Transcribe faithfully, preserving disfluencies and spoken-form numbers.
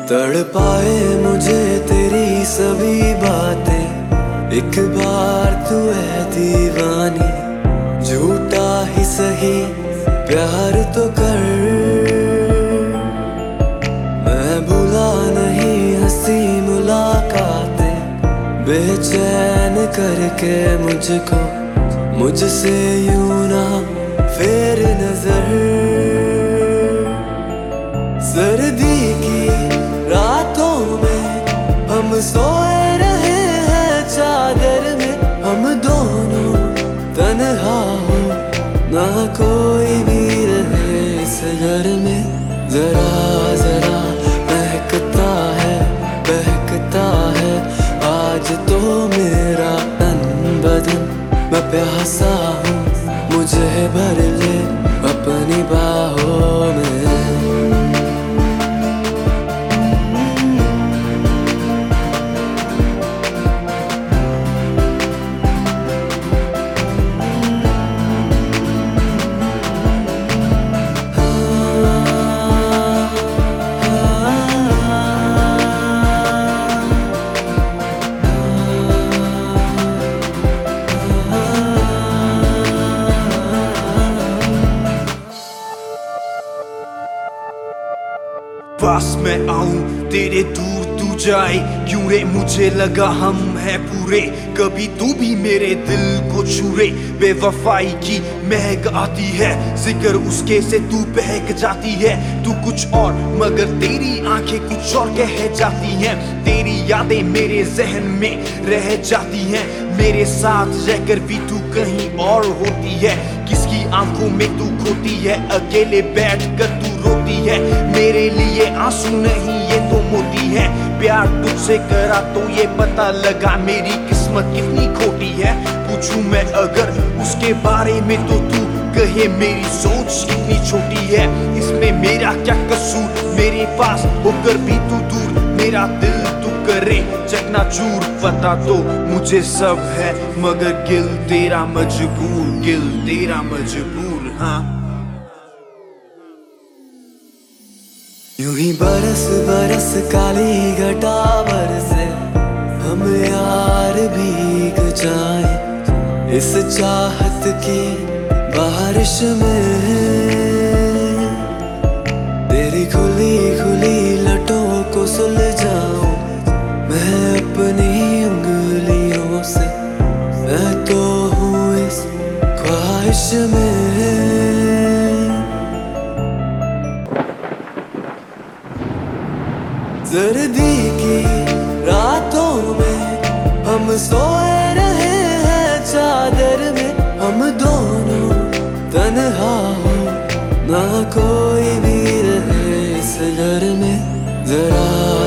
तड़पाए मुझे तेरी सभी बातें, एक बार तू है दीवानी, झूठा ही सही प्यार तो कर। मैं भूला नहीं हंसी मुलाकातें, बेचैन करके मुझको मुझसे यूं ना फेर नजर। सर्दी की रातों में हम सोए रहे हैं चादर में, हम दोनों तन्हा हो ना कोई भी रहे इस घर में। जरा जरा महकता है बहकता है आज तो मेरा तन बदन। मैं प्यासा हूँ मुझे भर ले अपनी बाहों में। पास मैं आऊं तेरे दूर तू जाए क्यों रे, मुझे लगा हम हैं पूरे, कभी तू भी मेरे दिल को छुरे। बेवफाई की महक आती है जिक्र उसके से तू बहक जाती है। तू कुछ और मगर तेरी आंखें कुछ और कह जाती हैं। तेरी यादें मेरे जहन में रह जाती हैं, मेरे साथ रहकर भी तू कहीं और होती है। किसकी आंखों में तू खोती है, अकेले बैठ कर तू रोती है। मेरे लिए आंसू नहीं ये तो मोती है, प्यार तुझसे करा तो ये पता लगा मेरी किस्मत कितनी खोटी है। पूछूं मैं अगर उसके बारे में तो तू कहे मेरी सोच कितनी छोटी है। इसमें मेरा क्या कसूर, मेरे पास होकर भी तू दूर, मेरा दिल तू करे चकनाचूर। पता तो मुझे सब है मगर गिल तेरा मजबूर, गिल तेरा मजबूर। हाँ यूं ही बरस बरस काली घटा बरसे, हम यार भीग जाए इस चाहत की बारिश में। तेरी खुली खुली लटों को सुलझाऊं मैं अपनी उंगलियों से, मैं तो हूँ इस ख्वाहिश में। सर्दी की रातों में हम सोए रहे हैं चादर में, हम दोनों तन्हा हो ना कोई भी रहे इस घर में। जरा